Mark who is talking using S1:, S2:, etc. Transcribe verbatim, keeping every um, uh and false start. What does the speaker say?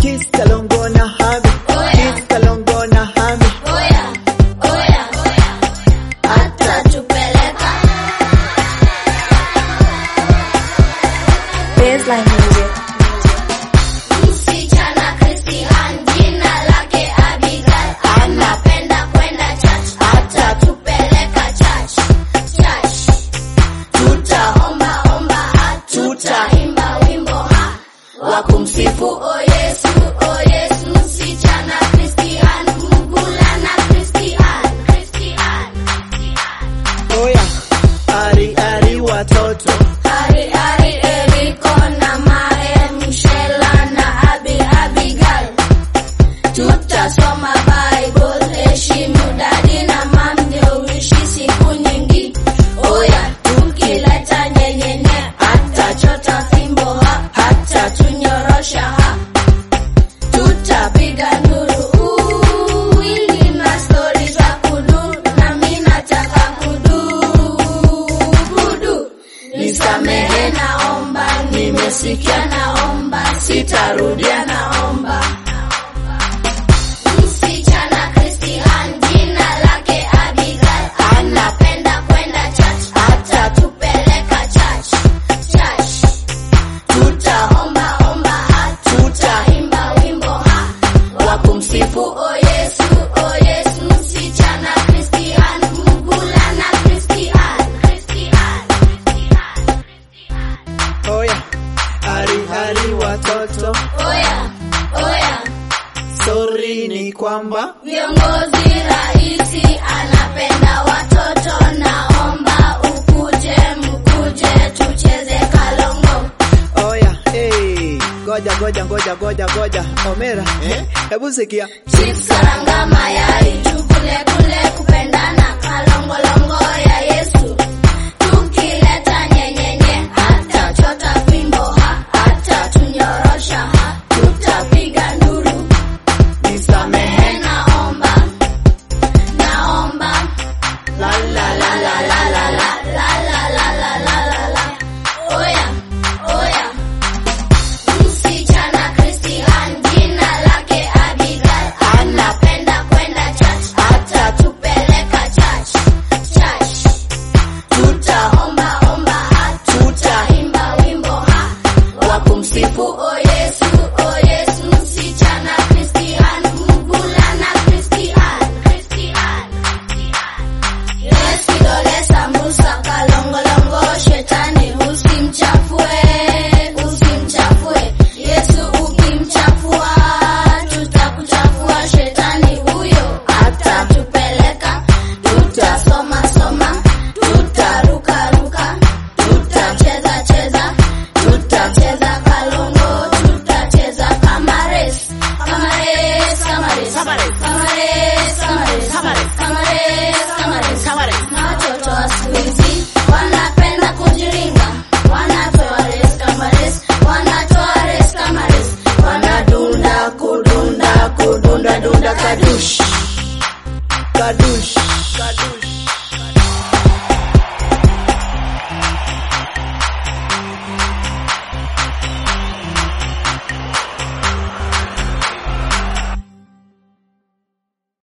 S1: Kiss Kalongo na Hami, Kiss Kalongo na Hami.
S2: Oya, oya, hata tupeleka.
S3: Baseline music.
S2: Msichana Christian jina lake Abigail, anapenda kwenda church, hata tupeleka church. Church tutaomba omba, tutaimba wimbo ha wa kumsifu o Yesu, o Yesu. Msichana Christian, mvulana Christian, Christian, Christian.
S1: Oya, ari ari watoto.
S2: Ari ari Eriko na Mae, Michela na Abi Abigail. Tutasoma Bible, heshimu dadi na mam, ndio uishi siku nyingi. Oya, tukileta nyenyenye, hata chota fimbo ha, hata tunyorosha ha. Tutapiga nduru, uu, wingi na story za kudu, na mimi nataka kudu, kudu. Nisamehe naomba, nimesikia naomba, sitarudia naomba. Msichana Christian jina lake Abigail, anapenda kwenda church, hata tupeleka church. Church tutaomba omba, tutaimba wimbo ha wa kumsifu o Yesu, o Yesu. Msichana Christian, mvulana Christian, Christian, Christian, Christian.
S1: Oya, ari ari watoto.
S2: Oya, oya,
S1: Sorry ni kwamba
S2: viongozi raisi anapenda watoto, naomba ukuje, mkuje tucheze kalongo.
S1: oya, hey, goja goja goja goja goja. Omera, eh? Hebu sikia.
S2: Chips, karanga, mayai, tukule kule kupendana, kalongolongo ya Yesu. Tukileta nyenyenye, hata chota fimbo ha, hata tunyorosha ha. Tutapiga nduru, nisamehe naomba, naomba.
S1: La la la la la la la.
S2: La la la la la la la. Oya, oya. Msichana Christian jina lake Abigail, anapenda kwenda church, hata tupeleka church. Church tutaomba omba, tutaimba wimbo ha wa kumsifu o Yesu.